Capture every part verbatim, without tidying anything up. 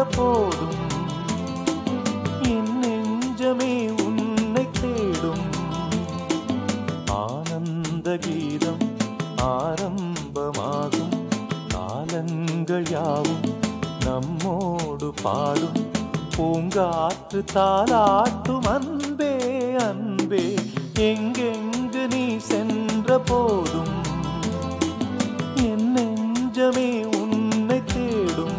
போதும் என் நெஞ்சமே உன்னை தேடும். ஆனந்த கீதம் ஆரம்பமாகும், காலங்கள் யாவும் நம்மோடு பாடும். பூங்காற்று தாலாட்டும் அன்பே அன்பே, எங்கெங்கு நீ சென்ற போதும் என் நெஞ்சமே உன்னை தேடும்.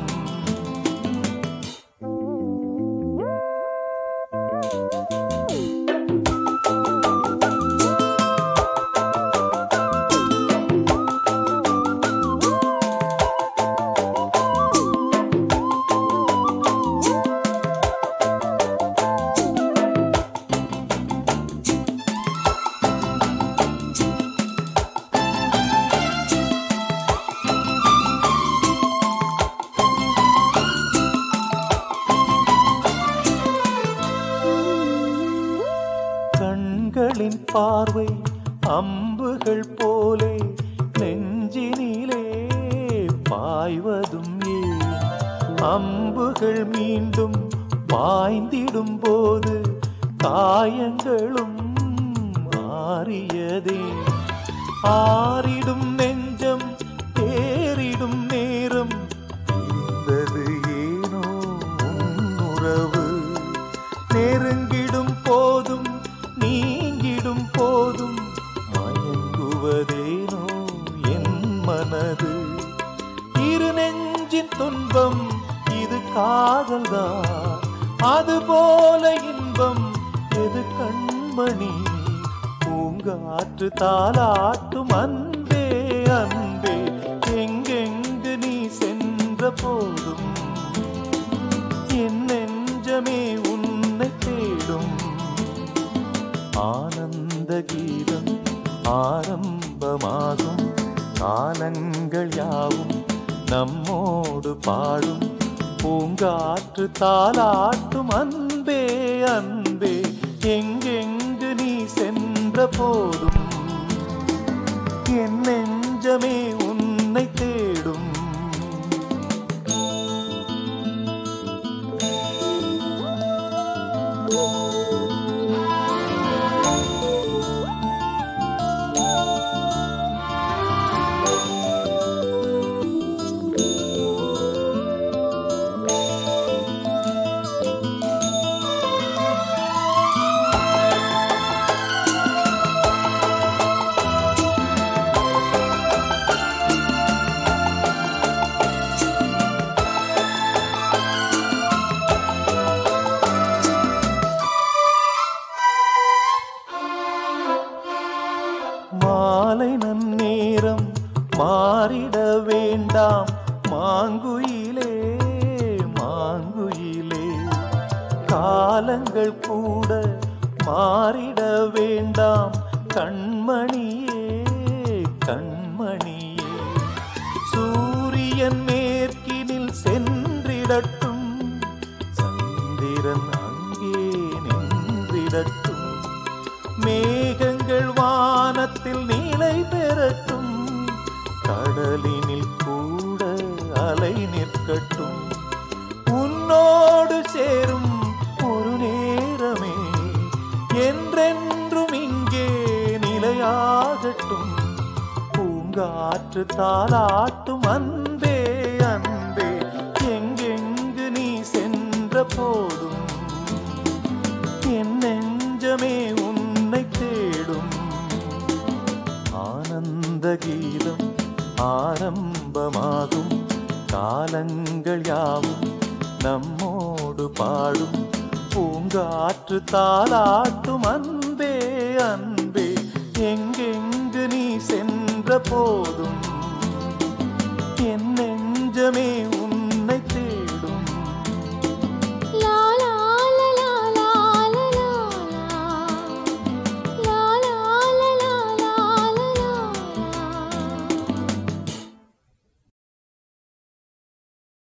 கண்களின் பார்வை அம்புகள் போலே நெஞ்சினிலே பாய்வதும் ஏன்? அம்புகள் மீண்டும் பாய்ந்திடும் போது காயங்களும் ஆறியதே. ஆறிடும் நெஞ்சம் தேறிடும் நேரம் இருந்தது ஏனோ உன்னுறவு. நெருங்கிடும் போதும் நீங்கிடும் போதும் மயங்குவதேனோ என் மனது. இரு நெஞ்சின் துன்பம் இது காதல்தான், அதுபோல இன்பம் எது கண்மணி? பூங்காற்று தாலாட்டும் அன்பே அன்பே, எங்கெங்கு நீ சென்ற போதும் என் நெஞ்சமே உன்னை தேடும். ஆனந்த கீதம் ஆரம்பமாகும், காலங்கள் யாவும் நம்மோடு பாடும். பூங்காற்று தாலாட்டும் அன்பே அன்பே, எங்கெங்கு நீ சென்ற போதும் என் நெஞ்சமே உன்னை தேடும். மாலை நன்னேரம் மாறிட வேண்டாம் மாங்குயிலே மாங்குயிலே, காலங்கள் கூட மாறிட வேண்டாம் கண்மணியே கண்மணியே. சூரியன் மேற்கினில் சென்றிடட்டும், சந்திரன் அங்கே நின்றிடட்டும். மேகங்கள் வானத்தில் நிலை பெறட்டும், கடலினில் கூட அலை நிற்கட்டும். உன்னோடு சேரும் ஒரு நேரமே என்றென்றும் இங்கே நிலையாகட்டும். பூங்காற்று தாலாட்டும் அன்பே அன்பே, எங்கெங்கு நீ சென்ற போதும் என் நெஞ்சமே உன்னை தேடும். ஆனந்த கீதம் ஆரம்பமாகும், காலங்கள் யாவும் நம்மோடு பாடும். பூங்காற்று தாலாட்டும் அன்பே அன்பே, எங்கெங்கு நீ சென்ற போதும் என் நெஞ்சமே